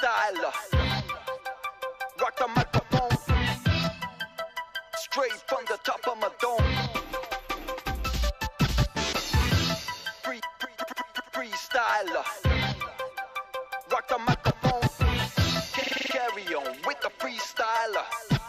freestyler. Rock the microphone, straight from the top of my dome. Freestyler. Rock the microphone, carry on with the freestyler.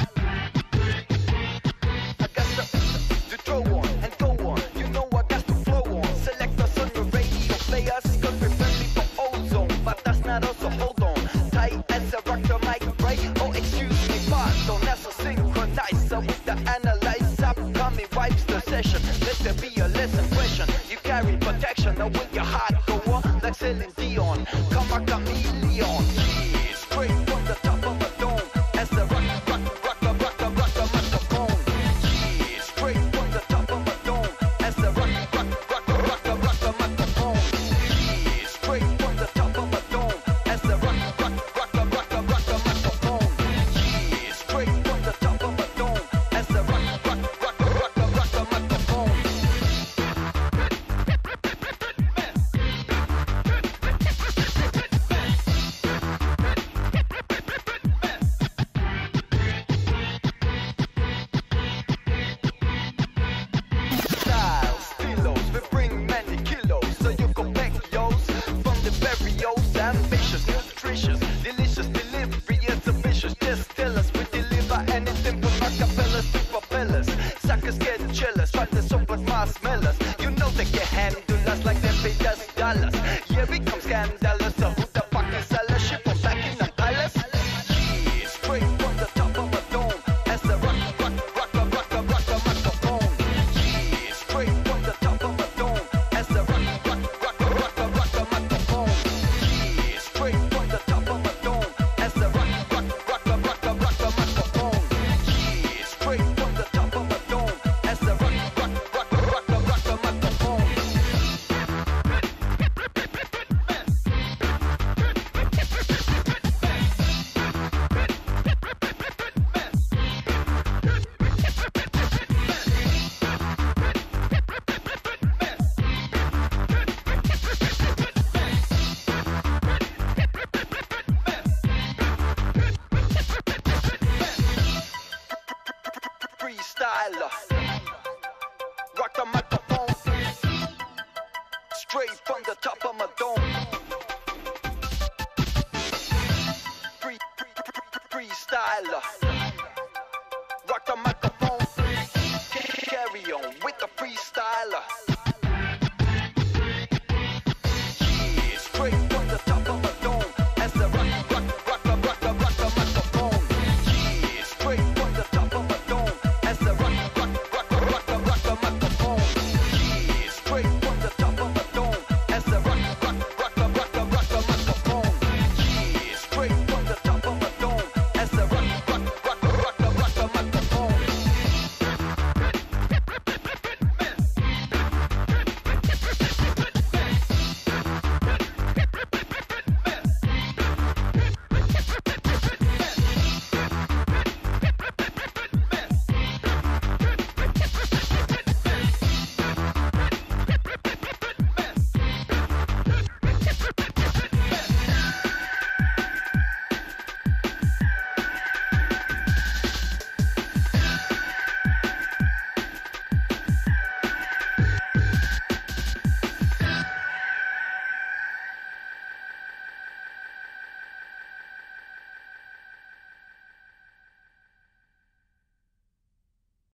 I got to throw on and go on. You know I got to flow on. Select us on the radio, play us, cause we're friendly for ozone. But that's not us, so hold on. Tight as a rock the mic, right? Oh, excuse me, pardon. That's a synchronizer with the analyzer. Upcoming vibes the session. Let there be a lesson question. You carry protection, now with your heart go on. Like Celine Dion, come a chameleon. Yeah, straight from the top of a dome. As the rock the microphone. Yeah, straight from the top of a dome. As the rock the microphone. Yeah, straight from the top of a dome. As the rock the microphone. Yeah, straight from the top of a dome. As the rock the microphone. Styles, kilos, we bring many kilos, so you go back yours from the barrios. Ambitious, nutritious, delicious delivery is ambitious. Just tell us we deliver anything from acapellas to propellers. Suckers get jealous, try to soap with marshmallows. You know they can handle us like they paid us dollars. Yeah, we come scandalous, so who the fuck is us? Ship from back in the palace. Yeah, straight from the top of a dome. As the rock the microphone. Yeah, straight from the top of a dome. As the rock the microphone. Yeah, straight from the top of a dome. As the rock the microphone. Yeah, straight from the top of a dome. As the rock the microphone. Freestyler. Rock the microphone, straight from the top of my dome. Freestyler.